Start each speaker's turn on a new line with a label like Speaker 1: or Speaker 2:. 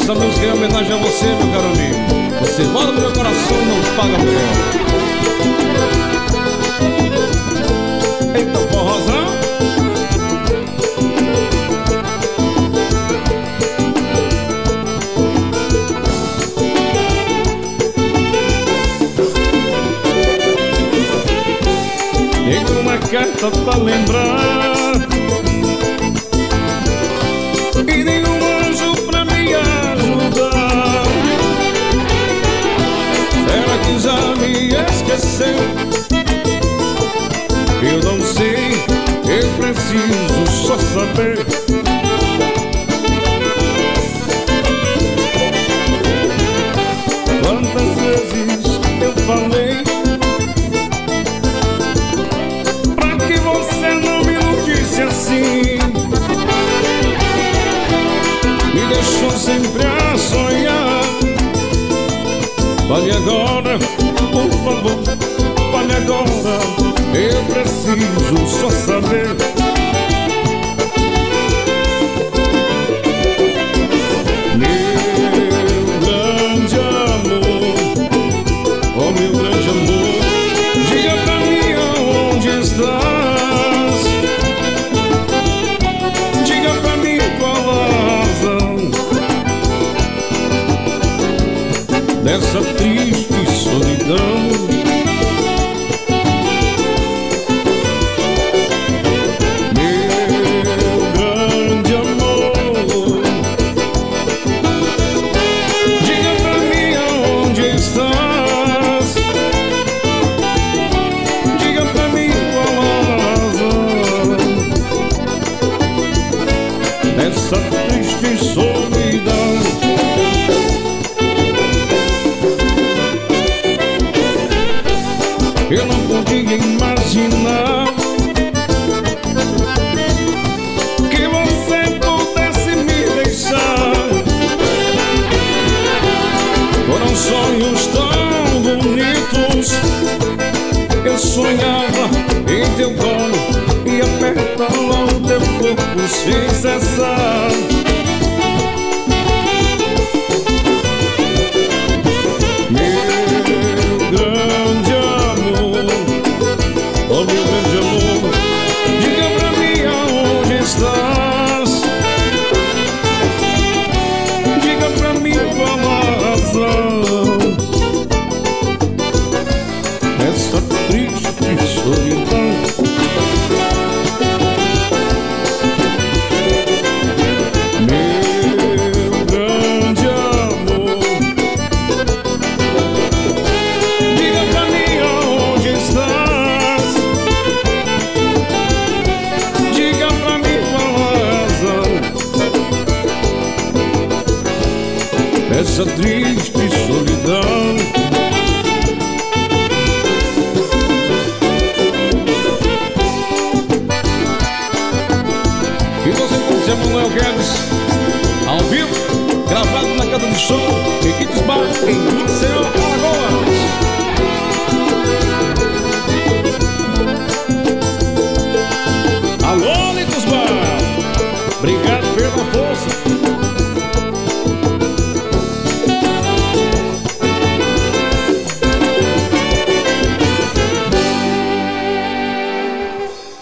Speaker 1: Essa música é em homenagem a você, meu caro amigo. Você mora no meu coração e não paga mulher. Eita, forrozão. Tem uma carta pra lembrar e nenhum anjo pra me ajudar. Será que já me esqueceu? Eu não sei, eu preciso só saber. Quantas vezes eu falei pra que você não me iludisse assim? Me deixou sempre a sonhar. Fale agora, por favor, fale agora. Eu preciso só saber. Meu grande amor, oh meu grande amor, diga pra mim aonde estás. Diga pra mim qual a razão dessa triste solidão. Essa triste solidão. Eu não podia imaginar que você pudesse me deixar. Foram sonhos tão bonitos. Eu sonhava em teu colo e apertava o teu corpo sem cessar. Meu grande amor, oh meu grande amor, diga pra mim aonde estás. Diga pra mim qual a razão dessa triste solidão. Essa triste solidão. E você conhece a Manuel Guedes ao vivo, gravado na casa de show Equites Bar em Maceió.